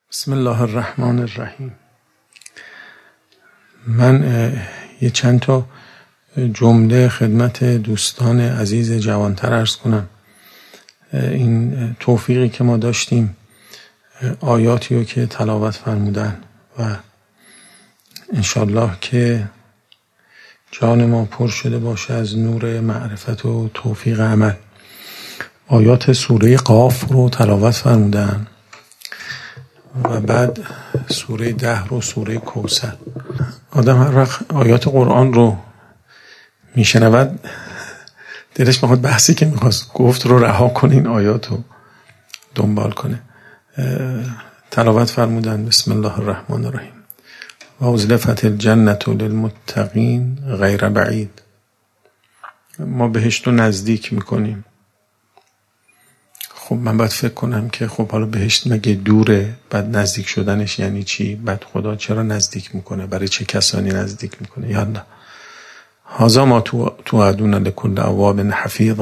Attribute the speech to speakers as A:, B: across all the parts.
A: بسم الله الرحمن الرحیم. من یه چند تا جمله خدمت دوستان عزیز جوانتر عرض کنم. این توفیقی که ما داشتیم آیاتی رو که تلاوت فرمودن و انشالله که جان ما پر شده باشه از نور معرفت و توفیق عمل. آیات سوره قاف رو تلاوت فرمودن و بعد سوره 10 رو سوره کوثر. آدم هر وقت آیات قرآن رو میشنود دلش میخواد بحثی که میخواست گفت رو رها کنه، این آیات رو دنبال کنه. تلاوت فرمودن بسم الله الرحمن الرحیم و ازلفت الجنة للمتقین غیر بعید. ما بهشت رو نزدیک میکنیم. خب من باید فکر کنم که خب حالا بهشت مگه دوره؟ بعد نزدیک شدنش یعنی چی؟ بعد خدا چرا نزدیک میکنه؟ برای چه کسانی نزدیک میکنه؟ یالا هذا ما توعدون لکل اواب حفیظ.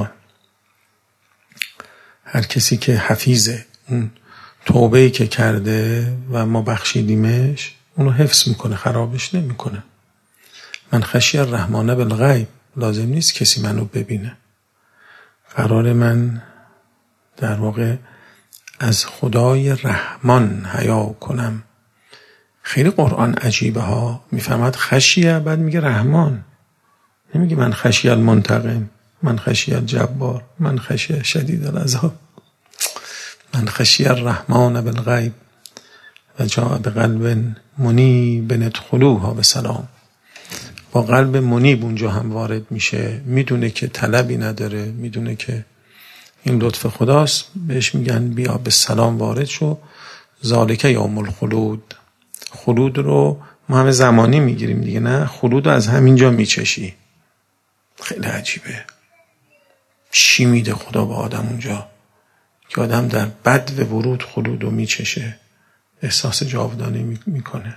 A: هر کسی که حفیظه، اون توبه‌ای که کرده و ما بخشیدیمش اونو حفظ میکنه، خرابش نمیکنه. من خشی الرحمن بالغیب، لازم نیست کسی منو ببینه. قرار من در واقع از خدای رحمان حیا کنم. خیلی قرآن عجیبه ها. میفهمد خشیه بعد میگه رحمان، نمیگه من خشی المنتقم، من خشی الجبار، من خشی شدید العذاب. من خشی الرحمن بالغیب و جاء بقلب منیب ادخلوها بسلام. با قلب منیب اونجا هم وارد میشه، میدونه که طلبی نداره، میدونه که این لطف خداست، بهش میگن بیا به سلام وارد شو. ذالک یوم الخلود. خلود رو ما همه زمانی میگیریم دیگه، نه، خلود رو از همینجا میچشی. خیلی عجیبه. چی میده خدا به آدم اونجا که آدم در بدو ورود خلود رو میچشه، احساس جاودانی میکنه.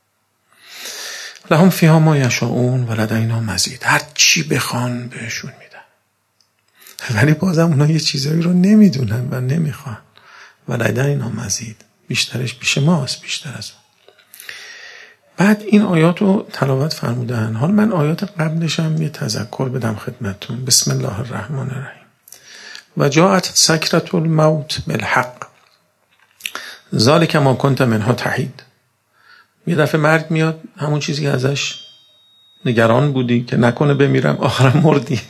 A: لهم فیها ما یشاءون و لدینا مزید. هر چی بخوان بهشون میدن، ولی بازم اونا یه چیزایی رو نمیدونن و نمیخوان. و لدینا مزید، بیشترش پیش ماست، بیشتر از اون. بعد این آیات رو تلاوت فرمودن. حالا من آیات قبلش هم یه تذکر بدم خدمتتون. بسم الله الرحمن الرحیم و جاءت سکرة الموت بالحق ذالک ما کنت منها تحید. یه دفعه مرگ میاد، همون چیزی که ازش نگران بودی که نکنه بمیرم آخرم مردی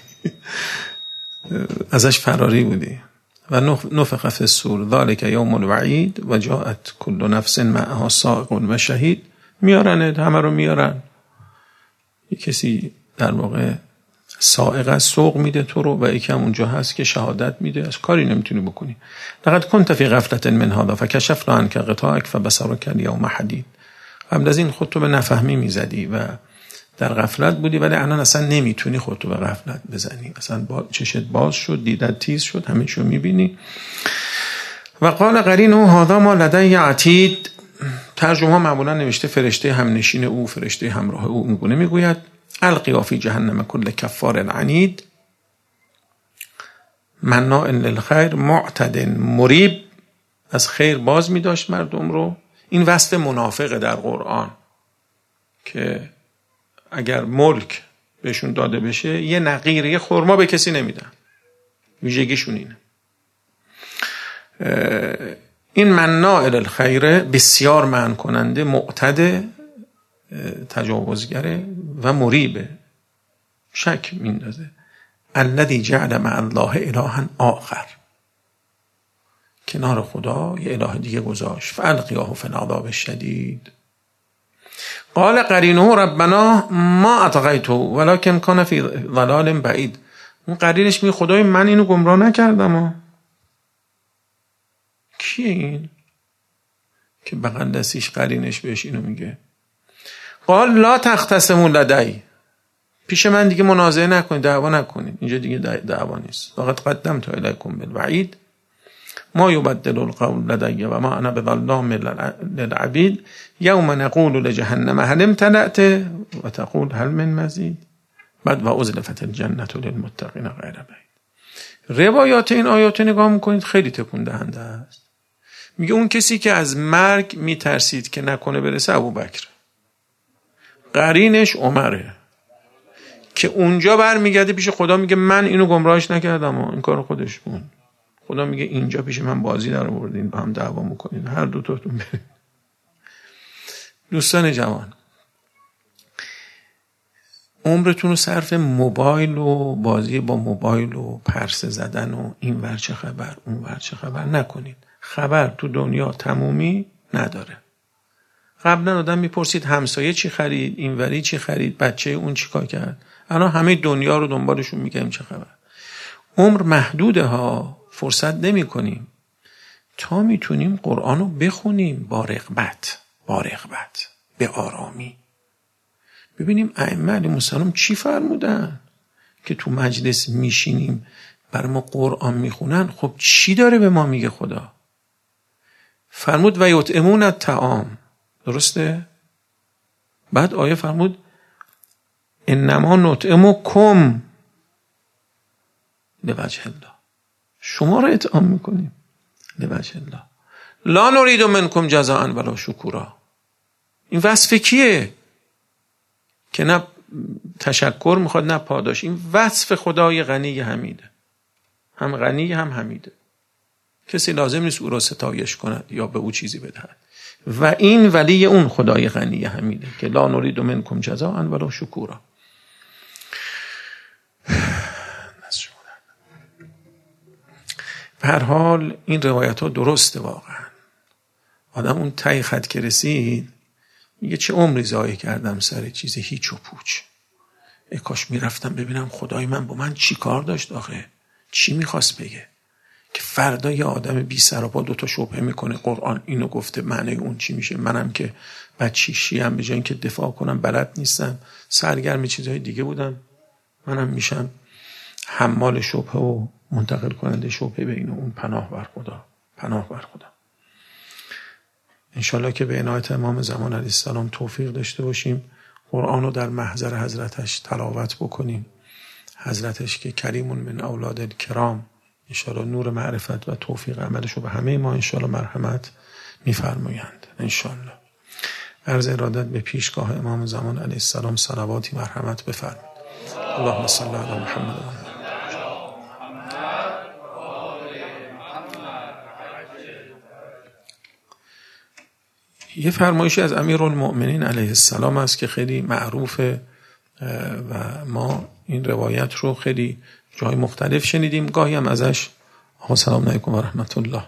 A: ازش فراری بودی. و نفخ فی الصور ذالک یوم الوعید و جاءت کل نفس معها سائق و شهید. میارنه، همه رو میارن. یه کسی در واقع سائق از سوق میده تو رو و یکی هم اونجا هست که شهادت میده، از کاری نمیتونی بکنی. لقد كنت في غفلة من هذا فكشفنا عنك غطاءك فبصرك اليوم حديد. قبل از این خودتو به نفهمی میزدی و در غفلت بودی، ولی الان اصلا نمیتونی خودتو به غفلت بزنی. اصلا چشت باز شد، دیدت تیز شد، همه چیو میبینی. و قال قرینه هذا ما لدی عتید. ترجمه ها معمولا نوشته فرشته همنشین او، فرشته همراه او اینگونه میگوید القیا فی جهنم کل کفار عنید مناع للخیر معتد مریب. از خیر باز میداشت مردم رو. این وصف منافقه در قرآن که اگر ملک بهشون داده بشه یه نقیر، یه خرما به کسی نمیدن. ویژگیشون اینه. این مناع للخیر بسیار منع کننده، معتد، تجاوزگره و مریبه، شک میندازه. الذی جعل مع الله الها آخر. کنار خدا یه اله دیگه گذاشت. فالقیاه فی العذاب الشدید. قال قرینه ربنا ما اطغیته ولکن کان فی ضلال بعید. اون قرینش میگه خدای من اینو گمراه نکردم. کیه این که بغل دستیش قرینش بهش اینو میگه؟ قال لا تختصموا لدی. پیش من دیگه منازعه نکنید، دعوا نکنید. اینجا دیگه دعوا نیست. فقط قدمت الیکم بالوعید ما یبدل القول لدی و ما انا بظلام للعبید یوم نقول لجهنم هل امتلأت و تقول هل من مزید. بعد و ازلفت الجنة للمتقین غیر بعید. روایات این آیات نگاه میکنید خیلی تکون دهنده است. میگه اون کسی که از مرگ میترسید که نکنه برسه ابوبکر، قرینش عمره که اونجا برمیگرده پیش خدا میگه من اینو گمراهش نکردم و این کار خودش بود. خدا میگه اینجا پیش من بازی در آوردین، با هم دعوا میکنین، هر دو تاتون برید. دوستان جوان، عمرتون رو صرف موبایل و بازی با موبایل و پرسه زدن و این ور چه خبر اون ور چه خبر نکنید. خبر تو دنیا تمومی نداره. قبلا آدم میپرسید همسایه چی خرید، این وری چی خرید، بچه اون چی کار کرد. الان همه دنیا رو دنبالشون میگیم چه خبر. عمر محدوده ها، فرصت نمی کنیم تا میتونیم قرآن رو بخونیم با رغبت به آرامی. ببینیم ائمه علیهم السلام چی فرمودن که تو مجلس میشینیم بر ما قرآن میخونن. خب چی داره به ما میگه خدا؟ فرمود و یطعمون الطعام، درسته؟ بعد آیه فرمود انما نطعمکم لوجه الله، شما رو اطعام میکنیم لوجه الله لا نرید منکم جزاء ولا شکورا. این وصف کیه؟ که نه تشکر میخواد نه پاداش. این وصف خدای غنی حمیده، هم غنی هم حمیده. کسی لازم نیست او را ستایش کند یا به او چیزی بدهد. و این ولی اون خدای غنی حمیده که لا نرید منکم جزاء ولا شکورا. به هر حال این روایت ها درسته واقعا. آدم اون ته خط که رسید میگه چه عمری ضایع کردم سر چیز هیچ و پوچ. ای کاش میرفتم ببینم خدای من با من چی کار داشت، آخه چی میخواست بگه که فردا یه آدم بی سر و پا دوتا شبهه میکنه قرآن اینو گفته معنی اون چی میشه. منم که بچی شیعم به جای اینکه دفاع کنم بلد نیستم، سرگرم چیزهای دیگه بودم، منم میشم حمال شبهه و منتقل کننده شبهه به اینو اون. پناه بر خدا. انشالله که به عنایت امام زمان علیه السلام توفیق داشته باشیم قرآن رو در محضر حضرتش تلاوت بکنیم. حضرتش که کریمون من اولاد الکرام، انشالله نور معرفت و توفیق عملش رو به همه ما انشالله مرحمت میفرمایند انشالله. عرض ارادت به پیشگاه امام زمان علیه السلام صلواتی مرحمت بفرمایید. اللهم صل علی محمد. یه فرمایشی از امیرالمؤمنین علیه السلام است که خیلی معروفه و ما این روایت رو خیلی جای مختلف شنیدیم. گاهی هم ازش آقا سلام علیکم و رحمت الله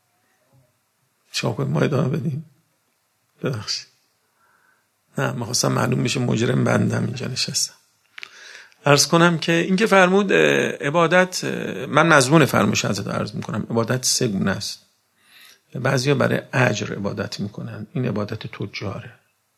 A: شاید ما ادامه بدیم. ببخشید نه می‌خواستم معلوم بشه مجرم بندم اینجا نشستم. عرض کنم که این که فرمود عبادت، من مضمون فرمایش حضرت عرض میکنم، عبادت سه گونه است. بعضیا برای اجر عبادت میکنن، این عبادت تجاره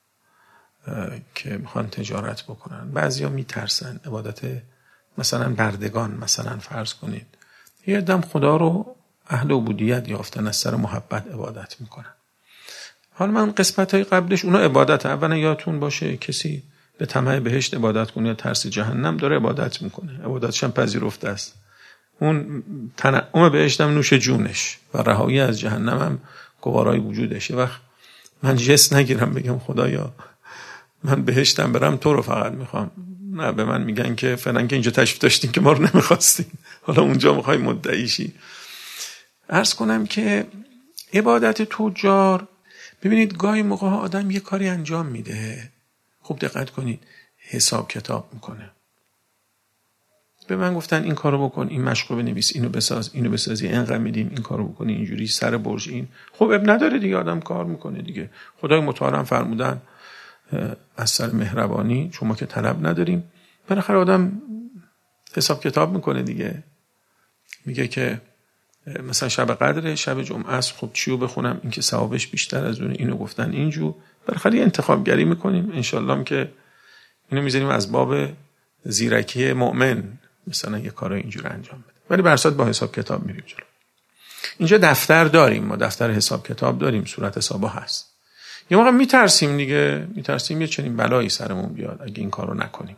A: که میخوان تجارت بکنن. بعضیا میترسن، عبادت مثلا بردگان، مثلا فرض کنید یه آدم خدا رو اهل عبودیت یافتن از سر محبت عبادت میکنن. حالا من قسمت‌های قبلش اونا عبادت، اولا یادتون باشه کسی به طمع بهشت عبادت کنه یا ترس جهنم داره عبادت میکنه، عبادتش هم پذیرفته است. اون تنعم بهشت هم نوش جونش و رهایی از جهنم هم گوارای وجودشه. وقت من جس نگیرم بگم خدایا من بهشتم برم تو رو فقط میخوام، نه به من میگن که فلان که اینجا تشریف داشتین که ما رو نمیخواستین، حالا اونجا میخوای مدعی شی. عرض کنم که عبادت تجار، ببینید گاهی موقع آدم یه کاری انجام میده، خوب دقت کنید، حساب کتاب میکنه. به من گفتن این کارو بکن، این مشقو بنویس، اینو بساز، اینو بسازی، اینقدر میدیم، این کارو بکنی، اینجوری سر برج این. خب اب نداره دیگه، آدم کار میکنه دیگه. خدای متعال فرمودن از سر مهربانی شما که طلب نداریم. بالاخره آدم حساب کتاب میکنه دیگه. میگه که مثلا شب قدر، شب جمعه است، خب چیو بخونم این که ثوابش بیشتر از اون، اینو گفتن اینجور. بالاخره انتخاب گری میکنیم انشالله هم که اینو میذاریم از باب زیرکی مؤمن مثلا یه کارای اینجور انجام بده. ولی به هر صورت با حساب کتاب میریم جلو. اینجا دفتر داریم، ما دفتر حساب کتاب داریم، صورت حسابا هست. یه موقع میترسیم دیگه، میترسیم یه چنین بلایی سرمون بیاد اگه این کارو نکنیم.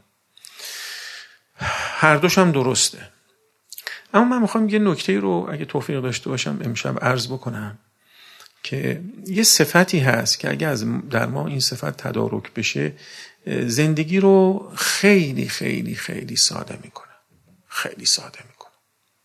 A: هر دوش هم درسته. اما من میخوام یه نکته رو اگه توفیق داشته باشم امشب عرض بکنم که یه صفتی هست که اگه در ما این صفت تدارک بشه زندگی رو خیلی خیلی خیلی ساده میکنه. خیلی ساده میکنه.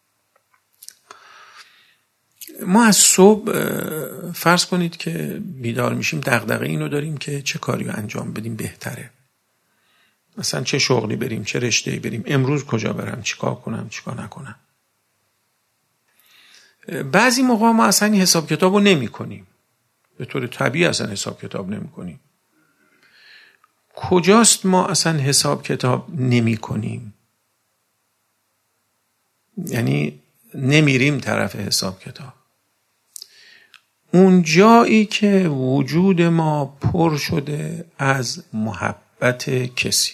A: ما از صبح فرض کنید که بیدار میشیم دغدغه اینو داریم که چه کاری رو انجام بدیم بهتره. مثلا چه شغلی بریم، چه رشته‌ای بریم، امروز کجا برم، چیکار کنم، چیکار نکنم. بعضی موقع ما اصلا این حساب کتاب رو نمی کنیم. به طور طبیعی اصلا حساب کتاب نمی کنیم. کجاست ما اصلا حساب کتاب نمی کنیم؟ یعنی نمیریم طرف حساب کتاب. اون جایی که وجود ما پر شده از محبت کسی،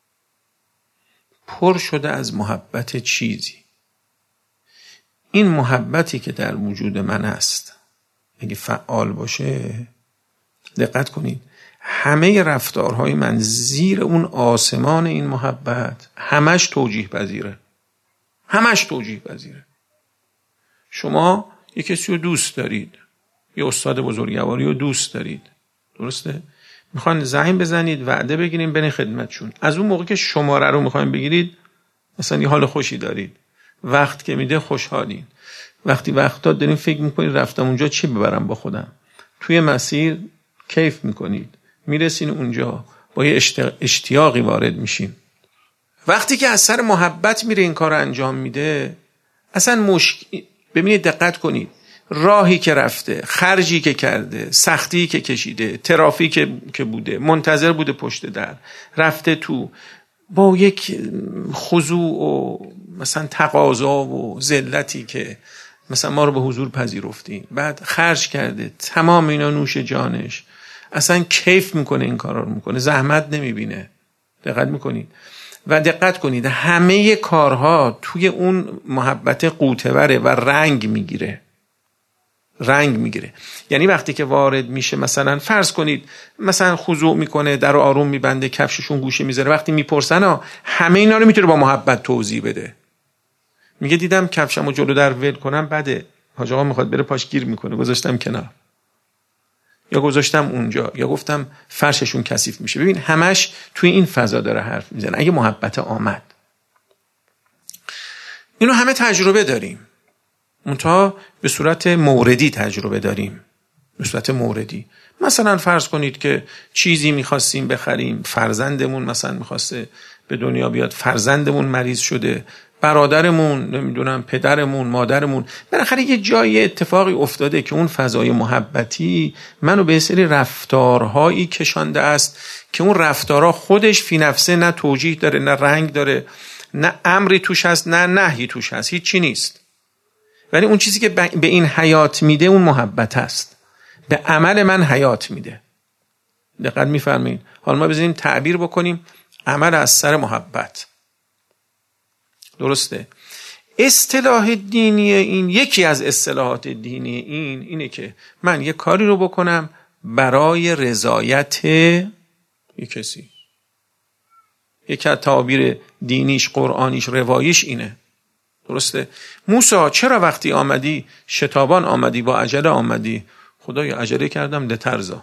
A: پر شده از محبت چیزی. این محبتی که در وجود من است اگه فعال باشه، دقت کنید، همه رفتارهای من زیر اون آسمان این محبت همش توجیه پذیره. همش توجیه پذیره. شما یک کسی رو دوست دارید، یه استاد بزرگواری رو دوست دارید، درسته؟ میخوان زنگ بزنید، وعده بگیریم برین خدمتشون. از اون موقع که شماره رو میخواین بگیرید مثلا یه حال خوشی دارید، وقت که میده خوشحالین. وقتی وقت داد دارین فکر میکنید رفتم اونجا چی ببرم با خودم، توی مسیر کیف میکنید، میرسین اونجا با یه اشتیاقی وارد میشین. وقتی که از سر محبت میره این کار انجام میده، اصلا ببینید، دقت کنید، راهی که رفته، خرجی که کرده، سختی که کشیده، ترافیک که بوده، منتظر بوده پشت در، رفته تو با یک خضوع و مثلا تقاضا و ذلتی که مثلا ما رو به حضور پذیرفتیم، بعد خرج کرده، تمام اینا نوش جانش، اصلا کیف میکنه، این کارا رو میکنه، زحمت نمیبینه. دقت میکنید و دقت کنید همه کارها توی اون محبت قوتوره و رنگ میگیره. یعنی وقتی که وارد میشه، مثلا فرض کنید مثلا خضوع میکنه، در رو آروم میبنده، کفششون گوشه میذاره، وقتی میپرسن همه اینا رو میتونه با محبت توضیح بده. میگه دیدم کفشمو جلو در ول کنم بده، حاج آقا میخواد بره پاش گیر میکنه، گذاشتم کنار، یا گذاشتم اونجا، یا گفتم فرششون کثیف میشه. ببین همش توی این فضا داره حرف میزنه. اگه محبت آمد، اینو همه تجربه داریم، منتها به صورت موردی تجربه داریم. به صورت موردی مثلا فرض کنید که چیزی میخواستیم بخریم، فرزندمون مثلا میخواسته به دنیا بیاد، فرزندمون مریض شده، برادرمون، نمیدونم پدرمون، مادرمون، بالاخره یه جایی اتفاقی افتاده که اون فضای محبتی منو به سری رفتارهایی کشانده است که اون رفتارها خودش فی نفسه نه توجیه داره، نه رنگ داره، نه امری توش هست، نه نهی توش هست، هیچی نیست. ولی اون چیزی که به این حیات میده اون محبت است، به عمل من حیات میده. دقت میفرمایید؟ حالا ما بزنیم تعبیر بکنیم عمل از سر محبت. درسته؟ اصطلاح دینی این، یکی از اصطلاحات دینی اینه که من یه کاری رو بکنم برای رضایت یک کسی. یکی از تعابیر دینیش، قرآنیش، رواییش اینه. درسته؟ موسی چرا وقتی آمدی شتابان آمدی، با عجله آمدی؟ خدایا عجله کردم لترضا،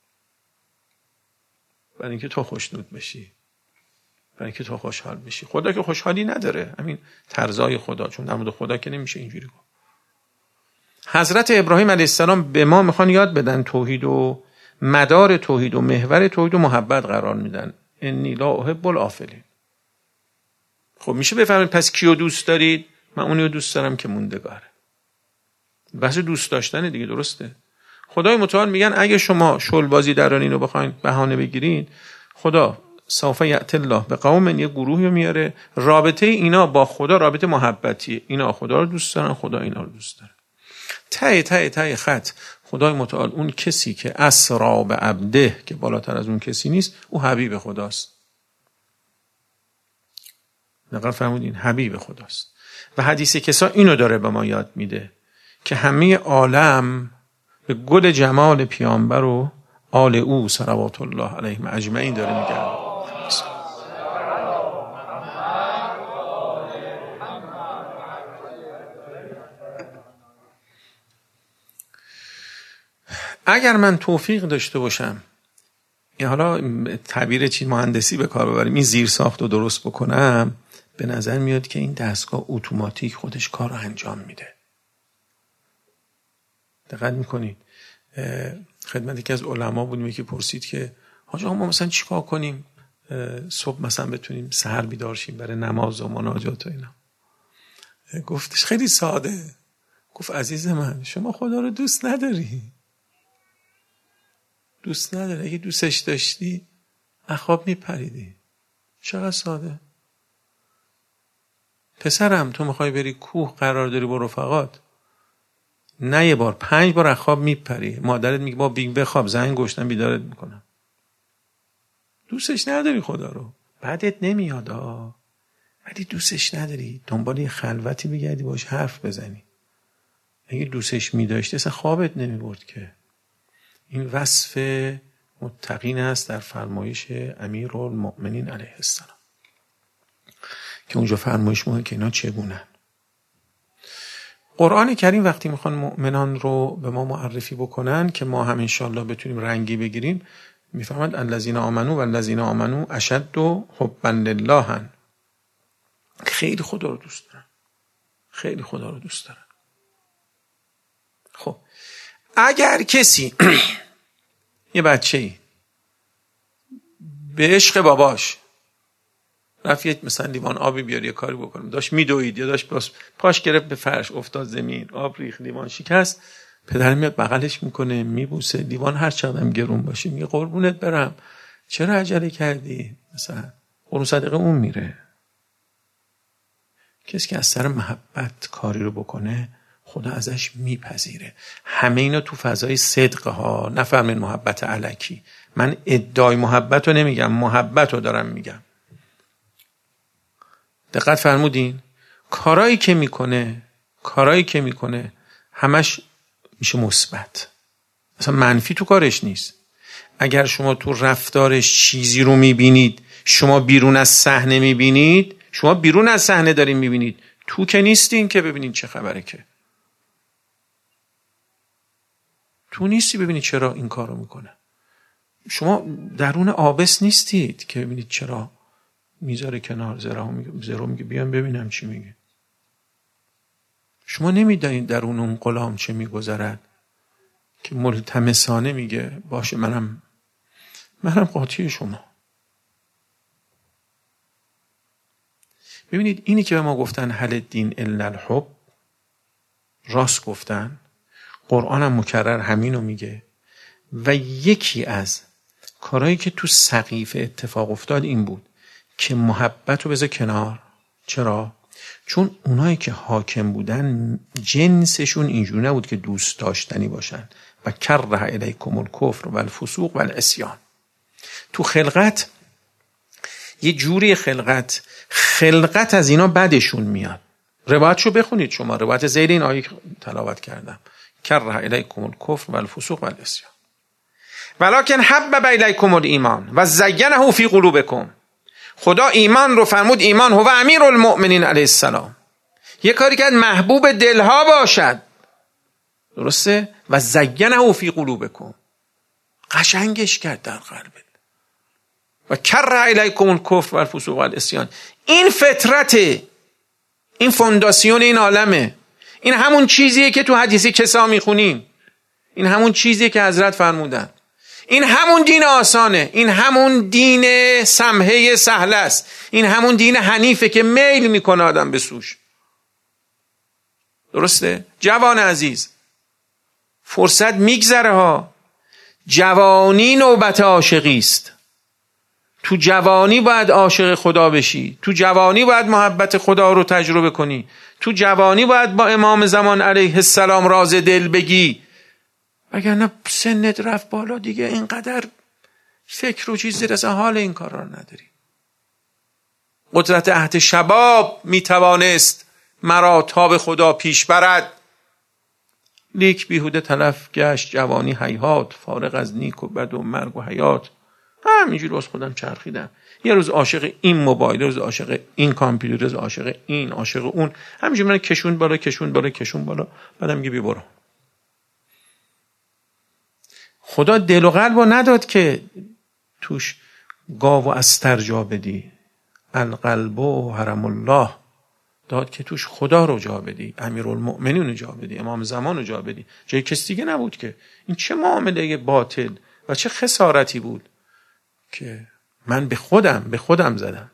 A: برای اینکه تو خوشنود بشی، برای اینکه تو خوشحال بشی. خدا که خوشحالی نداره، همین ترضای خدا، چون در مورد خدا که نمیشه اینجوری گفت. حضرت ابراهیم علیه السلام به ما میخوان یاد بدن توحید و مدار توحید و محور توحید و محبت قرار میدن. انی لا احب الافلین. خب میشه بفهمید پس کیو دوست دارید؟ من اونیو دوست دارم که موندگاره. بحث دوست داشتن دیگه، درسته؟ خدای متعال میگن اگه شما شلبازی درانین رو بخواین بهانه بگیرید، خدا سوف یأتی الله به قوم، یه گروهی رو میاره، رابطه اینا با خدا رابطه محبتیه، اینا خدا رو دوست دارن، خدا اینا رو دوست داره. ته خط خدای متعال اون کسی که اسری به عبده، که بالاتر از اون کسی نیست، او حبیب خداست. نقل فرمودین حبیب خداست. و حدیث کسا اینو داره به ما یاد میده که همه عالم به گل جمال پیامبر و آل او صلوات الله علیهم اجمعین داره میگه. اگر من توفیق داشته باشم حالا تعبیر چی مهندسی به کار ببریم، این زیر ساخت رو درست بکنم، به نظر میاد که این دستگاه اتوماتیک خودش کار رو انجام میده. دقت میکنید خدمت یکی از علما بودیم، یکی پرسید که حاج آقا ما مثلا چیکار کنیم صبح مثلا بتونیم سحر بیدار شیم برای نماز و مناجات و اینا؟ گفتش خیلی ساده، گفت عزیز من شما خدا رو دوست نداری، دوست نداری، اگه دوستش داشتی اخواب میپریدی. چقدر ساده. پسرم تو میخوای بری کوه قرار داری با رفقات، نه یه بار 5 بار اخواب میپری، مادرت میگه با بخواب زنگ گشتم بیدارت میکنم. دوستش نداری خدا رو، بعدت نمیاد ولی دوستش نداری، دنبال یه خلوتی بگردی باش حرف بزنی. اگه دوستش میداشتی اصلا خوابت نمیبرد که. این وصف متقین است در فرمایش امیرالمؤمنین علیه السلام که اونجا فرمایش مونه که اینا چگونن. قرآن کریم وقتی میخوان مؤمنان رو به ما معرفی بکنن که ما هم انشالله بتونیم رنگی بگیریم، میفهمد الذین آمنو و الذین آمنو اشد حبا لله، خیلی خدا رو دوست دارن، خیلی خدا رو دوست دارن. خب اگر کسی یه بچه‌ای به عشق باباش رفت مثلا لیوان آبی بیاره یه کاری بکنه، داشت میدوید یا داشت پاش گرفت به فرش افتاد زمین، آب ریخت، لیوان شکست، پدر میاد بغلش میکنه میبوسه، لیوان هر چقدر گرون باشه میگه قربونت برم چرا عجله کردی، مثلا قرون صدقه اون میره. کسی که از سر محبت کاری رو بکنه خدا ازش میپذیره. همه اینا تو فضای صدقه ها، نفرمین محبت الکی. من ادعای محبت رو نمیگم، محبت رو دارم میگم. دقت فرمودین؟ کارایی که میکنه همش میشه مثبت، مثلا منفی تو کارش نیست. اگر شما تو رفتارش چیزی رو میبینید، شما بیرون از صحنه میبینید، شما بیرون از صحنه دارین میبینید، تو که نیستین که ببینید چه خبره، که تو نیستی ببینید چرا این کارو میکنه. شما درون آبس نیستید که ببینید چرا میذاره کنار زرو میگه بیام ببینم چی میگه. شما نمیدانید درون اون غلام چه میگذرد که ملتمسانه میگه باشه منم قاطی شما. ببینید اینی که به ما گفتن هل الدین الا الحب، راست گفتن. قرآن هم مکرر همینو میگه. و یکی از کارهایی که تو سقیفه اتفاق افتاد این بود که محبت رو بذار کنار. چرا؟ چون اونایی که حاکم بودن جنسشون اینجوری نبود که دوست داشتنی باشن. و کره الیکم الکفر و الفسوق و العصیان. تو خلقت یه جوری خلقت از اینا بدشون میاد. روایتشو بخونید شما، روایت زیر این آیه تلاوت کردم. کره الیکم الکفر و الفسوق و العصیان ولکن حبب الیکم الایمان و زینه فی قلوبکم. خدا ایمان رو فرمود، ایمان هو امیرالمؤمنین علیه السلام. یه کاری کرد محبوب دلها باشد، درسته؟ و زینه فی قلوبکم، قشنگش کرد در قلبت. و کره الیکم الکفر و الفسوق و العصیان. این فطرت، این فونداسیون این عالمه. این همون چیزیه که تو حدیث کسا میخونیم، این همون چیزیه که حضرت فرمودن. این همون دین آسانه، این همون دین سمحه سهل است، این همون دین حنیفه که میل میکنه آدم به سوش. درسته؟ جوان عزیز، فرصت میگذره ها. جوانی نوبت عاشقی است. تو جوانی باید عاشق خدا بشی، تو جوانی باید محبت خدا رو تجربه کنی، تو جوانی باید با امام زمان علیه السلام راز دل بگی. وگرنه سنت رفت بالا دیگه، اینقدر فکر و چیز رسه حال این کار را نداری. قدرت عهد شباب میتوانست مرا تا به خدا پیش برد، لیک بیهوده تلف گشت جوانی هیهات، فارغ از نیک و بد و مرگ و حیات. همینجوری باز خودم چرخیدم، یه روز عاشق این موبایل، روز عاشق این کامپیوتر، روز عاشق این، عاشق اون، همینجوری من کشون بالا، بعدم میگه بی برو. خدا دل و قلب رو نداد که توش گاو و استر جا بدی. القلب و حرم الله داد که توش خدا رو جا بدی، امیرالمؤمنین رو جا بدی، امام زمان رو جا بدی. جای کسی دیگه نبود که. این چه معامله باطل و چه خسارتی بود که من به خودم زدم.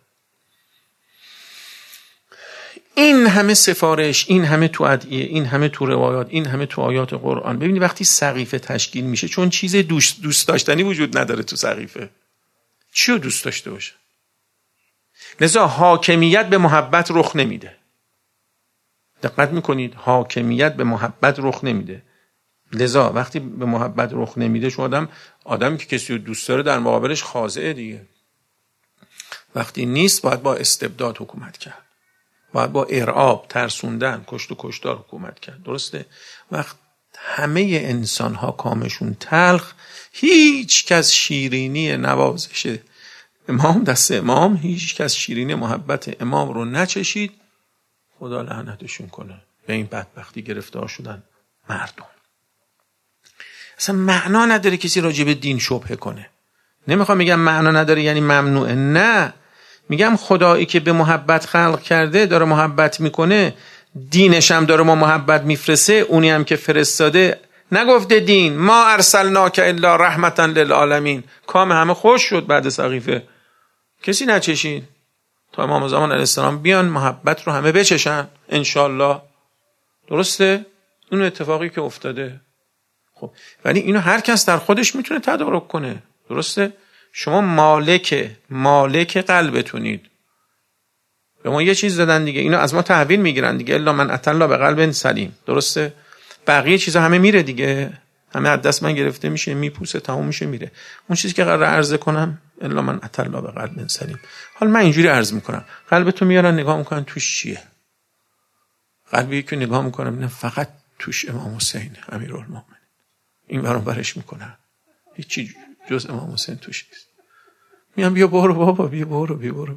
A: این همه سفارش، این همه تو ادعیه، این همه تو روایات، این همه تو آیات قرآن. ببینید وقتی سقیفه تشکیل میشه، چون چیز دوست داشتنی وجود نداره تو سقیفه. چی رو دوست داشته باشه؟ لذا حاکمیت به محبت رخ نمیده. دقت میکنید؟ حاکمیت به محبت رخ نمیده. لذا وقتی به محبت رخ نمیده، شما آدمی که کسی رو دوست داره در مقابلش خاضعه دیگه. وقتی نیست باید با استبداد حکومت کرد، باید با ارعاب، ترسوندن، کشت و کشتار حکومت کرد. درسته؟ وقت همه انسان ها کامشون تلخ، هیچ کس شیرینی نوازش امام دست امام، هیچ کس شیرینی محبت امام رو نچشید، خدا لعنتشون کنه. به این بدبختی گرفتار شدن مردم. اصلا معنا نداره کسی راجع به دین شبهه کنه. نمیخوام میگم معنا نداره یعنی ممنوعه، نه، میگم خدایی که به محبت خلق کرده داره محبت میکنه، دینش هم داره ما محبت میفرسه. اونی هم که فرستاده نگفته دین ما ارسلناک الا رحمتا للعالمین. کام همه خوش شد بعد سقیفه، کسی نچشید تا امام زمان علیه السلام بیان محبت رو همه بچشن انشالله. درسته؟ اون اتفاقی که افتاده. خب ولی اینو هر کس در خودش میتونه تدارک کنه. درسته؟ شما مالک قلبتونید. به ما یه چیز دادن دیگه، اینو از ما تحویل میگیرن دیگه. الا من اتى الله بقلب سلیم. درسته؟ بقیه چیزا همه میره دیگه، همه از دست من گرفته میشه، میپوسه، تموم میشه، میره. اون چیزی که قرار عرضه کنم الا من اتى الله بقلب سلیم. حالا من اینجوری عرض میکنم، قلبتو میارن نگاه میکنن توش چیه. قلبی که نگاه میکنم نه فقط توش امام حسین امیرالمومنین، این برام برش میکنن، هیچی جز امام حسین توش نیست. میام بیا برو بابا، بیا برو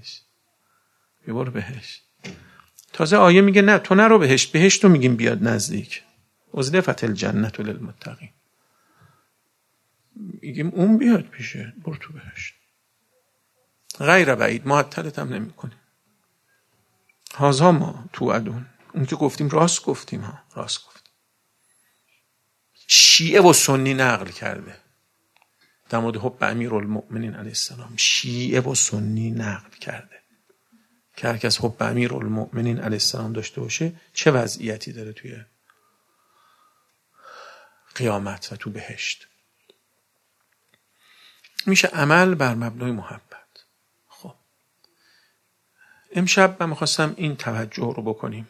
A: بهش. تازه آیه میگه نه تو نرو بهشت رو میگیم بیاد نزدیک. ازلفت الجنة للمتقین. میگیم اون بیاد پیشه، برو تو بهشت. غیر بعید، معطلت هم نمی کنیم. هازا ما تو ادون، اون که گفتیم راست گفتیم. شیعه و سنی نقل کرده در مورد حب امیرالمؤمنین علیه السلام. شیعه و سنی نقل کرده که هر کس حب امیرالمؤمنین علیه السلام داشته باشه چه وضعیتی داره توی قیامت و تو بهشت. میشه عمل بر مبنای محبت. خب امشب من میخواستم این توجه رو بکنیم.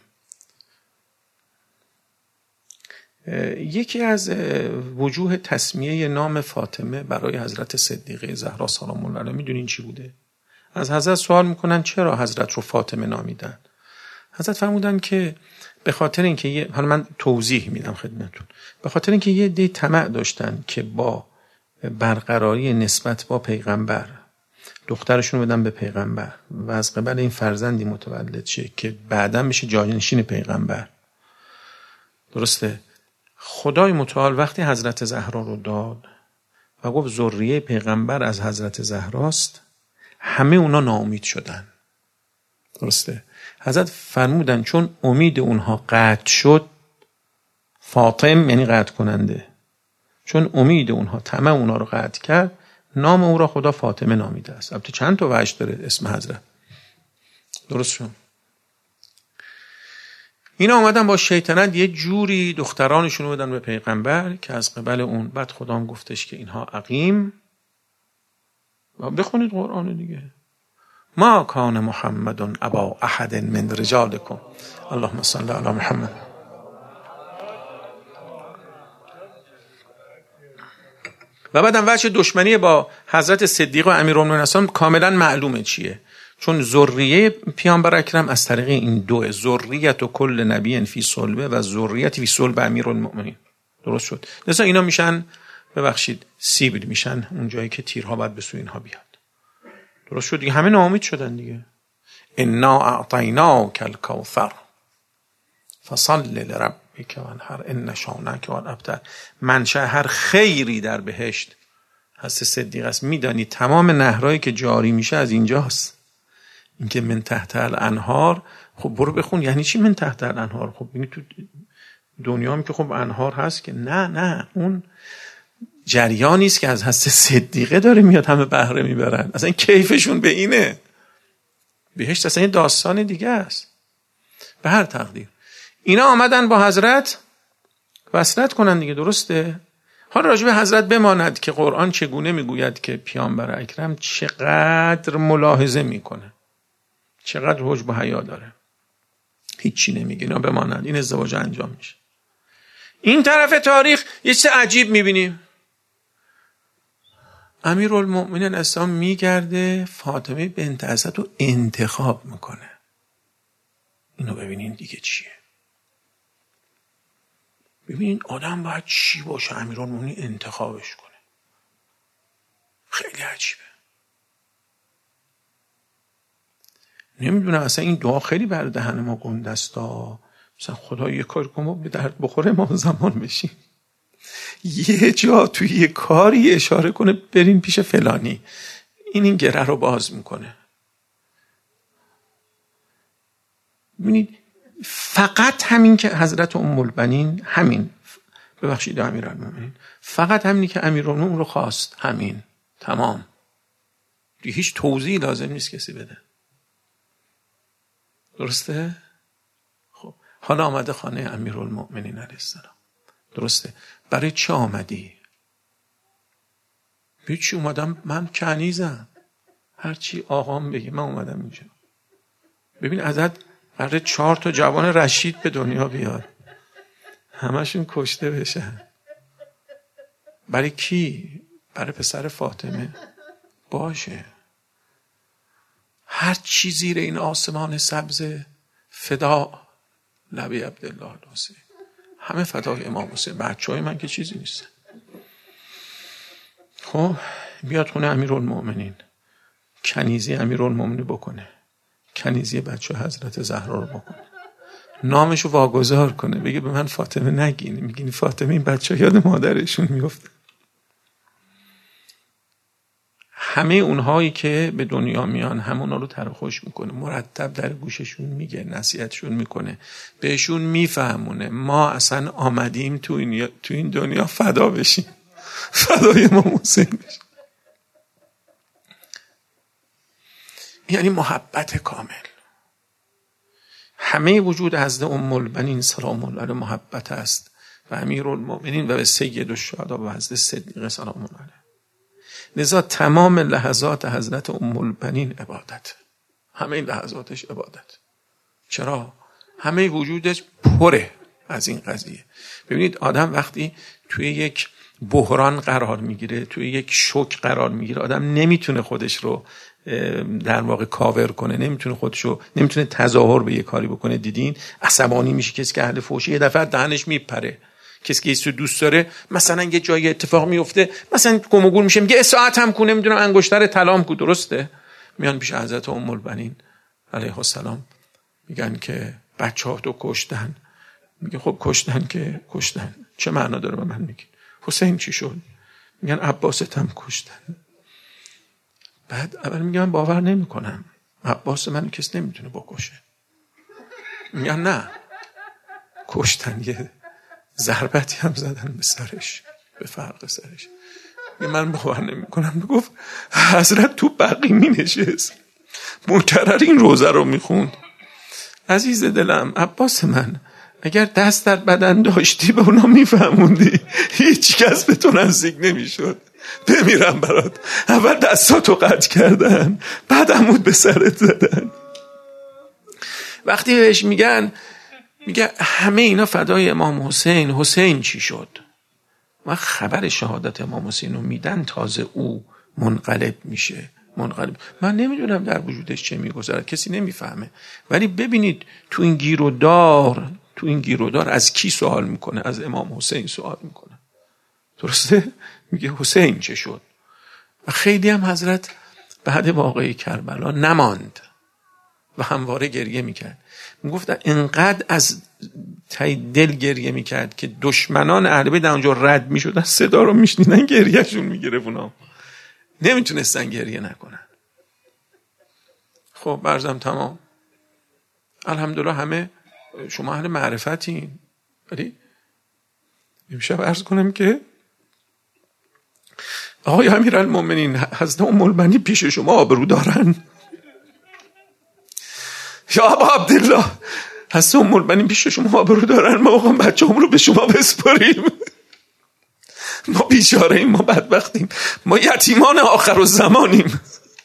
A: یکی از وجوه تسمیه نام فاطمه برای حضرت صدیقه زهرا سلام الله علیها میدونین چی بوده؟ از حضرت سوال میکنن چرا حضرت رو فاطمه نامیدن؟ حضرت فرمودن که به خاطر اینکه حالا من توضیح میدم خدمتتون، به خاطر اینکه یه عده طمع داشتن که با برقراری نسبت با پیغمبر دخترشون رو بدن به پیغمبر و از قبل این فرزندی متولد شه که بعداً بشه جانشین پیغمبر. درسته؟ خدای متعال وقتی حضرت زهرا رو داد و گفت ذریه پیغمبر از حضرت زهراست، همه اونا ناامید شدن. درسته؟ حضرت فرمودن چون امید اونها قطع شد، فاطم یعنی قطع کننده، چون امید اونها طمع اونها رو قطع کرد، نام او را خدا فاطمه نامیده است. البته چند تا وجه داره اسم حضرت. درست شد؟ اینا اومدن با شیطنت یه جوری دخترانشون رو بدن به پیغمبر که از قبل اون. بعد خدا هم گفتش که اینها عقیم. و بخونید قرآن دیگه. ما کان محمد ابا احد من رجالکم اللهم صل علی محمد. و بعدم وجه دشمنی با حضرت صدیق و امیرالمومنین کاملا معلومه چیه. چون ذریه پیامبر اکرم از طریق این دوه، ذریت و کل نبی فی صلبه و ذریت فی صلب امیرالمؤمنین. درست شد؟ لذا اینا میشن، ببخشید، سیبل میشن اون جایی که تیرها باید به سوی اینها بیاد. درست شد دیگه، همه ناامید شدن دیگه. انا اعطیناک الکوثر فصل لربک ربک وانحر ان شانک هو الابتر. منشأ هر خیری در بهشت حضرت صدیق است. میدانی تمام نهرهایی که جاری میشه از اینجاست. اینکه من تحت الانهار، خب برو بخون یعنی چی من تحت الانهار؟ خب ببین تو دنیا هم که خب انهار هست که نه اون جریانی است که از حضرت صدیقه داره میاد، همه بهره میبرن. اصلا کیفشون به اینه. بهشت اصلا این داستان دیگه است. به هر تقدیر اینا آمدن با حضرت وصلت کنن دیگه، درسته؟ حالا راجع به حضرت بماند که قرآن چگونه میگوید که پیامبر اکرم چقدر ملاحظه میکنه، چقدر حجب و حیا داره. هیچی نمیگه، اینا بماند. این ازدواج انجام میشه. این طرف تاریخ یه چیز عجیب میبینیم. امیرالمؤمنین اسلام میگرده فاطمه بنت اسد رو انتخاب میکنه. اینو ببینین دیگه چیه. ببینین آدم باید چی باشه امیرالمؤمنین انتخابش کنه. خیلی عجیبه. نمیدونم اصلا این دعا خیلی بر دهن ما گندستا. مثلا خدا یه کار کنه ما به درد بخوره ما زمان بشیم. یه جا توی یه کاری اشاره کنه برین پیش فلانی، این گره رو باز میکنه. ببینید فقط همین که حضرت ام البنین، همین ببخشید امیرالمومنین، فقط همینی که امیرالمومنین رو خواست، همین تمام. دیگه هیچ توضیحی لازم نیست کسی بده. درسته؟ خب حالا آمده خانه امیرالمومنین علیه السلام. درسته؟ برای چه آمدی؟ چی اومدم؟ من کنیزم، هرچی آقام بگه من اومدم اینجا. ببین ازت برای 4 تا جوان رشید به دنیا بیاد، همشون کشته بشن. برای کی؟ برای پسر فاطمه. باشه هر چی زیر این آسمان سبز فدا لبی عبدالله الحسین، همه فدای امام حسین. بچهای من که چیزی نیستن. خب بیاد خونه امیرالمومنین، کنیزی امیرالمومنین بکنه، کنیزی بچه حضرت زهرا رو بکنه، نامشو واگذار کنه، بگه به من فاطمه نگین. میگین فاطمه، این بچه یاد مادرشون میفته. همه اونهایی که به دنیا میان همونا رو ترخوش میکنه، مرتب در گوششون میگه، نصیحتشون میکنه، بهشون میفهمونه ما اصلا آمدیم تو این دنیا فدا بشیم، فدای امام حسین بشیم. یعنی محبت کامل. همه وجود حضرت ام البنین سلام الله علیها محبت است و امیرالمومنین و به سید الشهدا و حضرت صدیقه سلام الله علیها. لذا تمام لحظات حضرت ام البنین عبادت، همه این لحظاتش عبادت. چرا؟ همه وجودش پره از این قضیه. ببینید آدم وقتی توی یک بحران قرار میگیره، توی یک شوک قرار میگیره، آدم نمیتونه خودش رو در واقع کاور کنه، نمیتونه تظاهر به یه کاری بکنه. دیدین عصبانی میشه کسی که اهل فحشه، یه دفعه دهنش میپره. کسی که ایستو دوست داره، مثلا یه جایی اتفاق میفته، مثلا گم و گور میشه، میگه ساعت هم کو، نمیدونم انگشتر طلام کو. درسته؟ میان پیش حضرت ام البنین علیه السلام، میگن که بچه‌ها تو کشتن. میگه خب کشتن که کشتن، چه معنا داره به من میگی؟ حسین چی شد؟ میگن عباست هم کشتن. بعد اول میگم من باور نمیکنم، عباس منو کس نمیتونه بکشه. میگن نه کشتن، یه ضربتی هم زدن به سرش، به فرق سرش. من باور نمیکنم. میگفت حضرت تو بقیع می نشست، مکرر این روزه رو میخوند. عزیز دلم عباس من، اگر دست در بدن داشتی به اونا میفهموندی، هیچ کس به تو نزدیک نمیشد. بمیرم برات. اول دستاتو قطع کردن، بعد عمود به سرت زدن. وقتی بهش میگه همه اینا فدای امام حسین، حسین چی شد؟ و خبر شهادت امام حسین رو میدن، تازه او منقلب میشه. من نمیدونم در وجودش چه میگذرد، کسی نمیفهمه. ولی ببینید تو این گیر و دار از کی سوال میکنه؟ از امام حسین سوال میکنه. درسته؟ میگه حسین چه شد؟ و خیلی هم حضرت بعد واقعه کربلا نماند. و همواره گریه میکرد. میگفتن اینقدر از ته دل گریه میکرد که دشمنان اهل بیت اونجا رد میشدن، صدا رو میشنیدن، گریهشون میگرفت، اونا نمیتونستن گریه نکنن. خب برزم تمام. الحمدلله همه شما اهل معرفتین، ولی امشب عرض کنم که آقای امیرالمومنین حضرت ام المؤمنین پیش شما آبرو دارن. یا ابا عبدالله حضرت ام المؤمنین پیش شما آبرو دارن، ما واقعا بچه‌مون رو به شما بسپاریم. ما بیچاره ایم، ما بدبختیم، ما یتیمان آخرالزمانیم.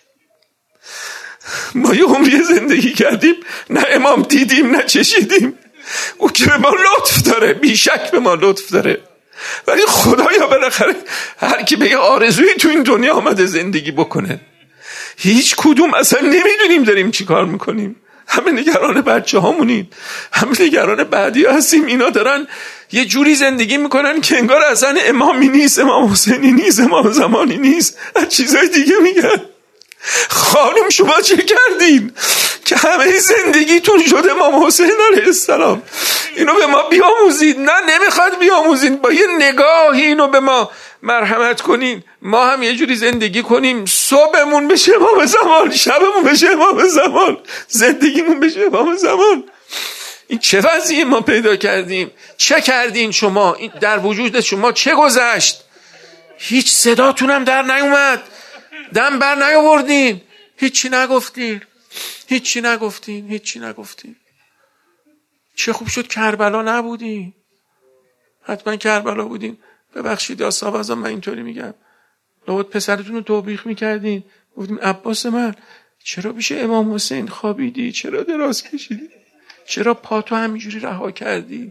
A: ما یه عمری زندگی کردیم نه امام دیدیم نه چشیدیم. او که به ما لطف داره، بیشک به ما لطف داره، ولی خدایا بالاخره هر کی به یه آرزویی تو این دنیا آمده زندگی بکنه. هیچ کدوم اصلا نمیدونیم داریم چی کار میکنیم. همه نگران بچه هامونیم، همه نگران بعدی هستیم. اینا دارن یه جوری زندگی میکنن که انگار اصلا امامی نیست، امام حسینی نیست، امام زمانی نیست، از چیزای دیگه میگن. خانم شما چه کردین که همه زندگیتون شده امام حسین علیه السلام؟ اینو به ما بیاموزید. نه نمیخواد بیاموزید، با یه نگاهی اینو به ما مرحمت کنین، ما هم یه جوری زندگی کنیم صبحمون بشه امام زمان، شبمون بشه امام زمان، زندگیمون بشه امام زمان. این چه وضعی ما پیدا کردیم؟ چه کردین شما؟ این در وجود شما چه گذشت؟ هیچ صداتونم در نیومد، دم بر نیاوردین، هیچی نگفتین، هیچی نگفتین، هیچی نگفتین. چه خوب شد کربلا نبودین. حتما کربلا بودین. ببخشید یا صاحب ازم من اینطوری میگم، لابد پسرتون رو توبیخ میکردین، گفتیم عباس من چرا پیش امام حسین خوابیدی؟ چرا دراز کشیدی؟ چرا پاتو همینجوری رها کردی؟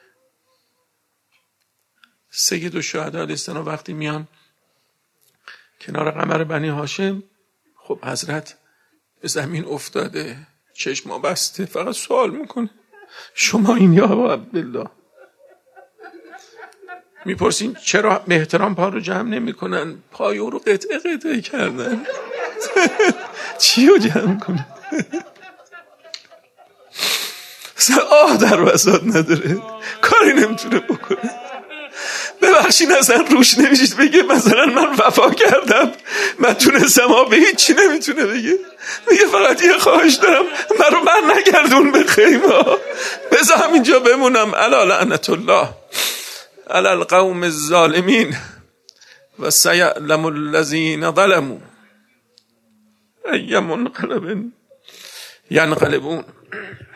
A: سید الشهدا علیه السلام وقتی میان کنار قمر بنی هاشم، خب حضرت به زمین افتاده، چشما بسته، فقط سوال میکنه شما این یا ابا عبدالله؟ میپرسین چرا به احترام پا رو جمع نمی کنن؟ پای او رو قطعه قطعه کردن. چی رو جمع کنن؟ اصلا آه در وسط نداره، کاری نمیتونه بکنه. ببخشید اصلا روش نمیشید بگه مثلا من وفا کردم، من تونستم، به هیچی نمیتونه بگه. میگه فقط یه خواهش دارم، من رو بر نگردون به خیمه، بذارم اینجا بمونم. الا لعنت الله علی القوم الظالمین و سیعلم الذین ظلموا ای منقلب ینقلبون.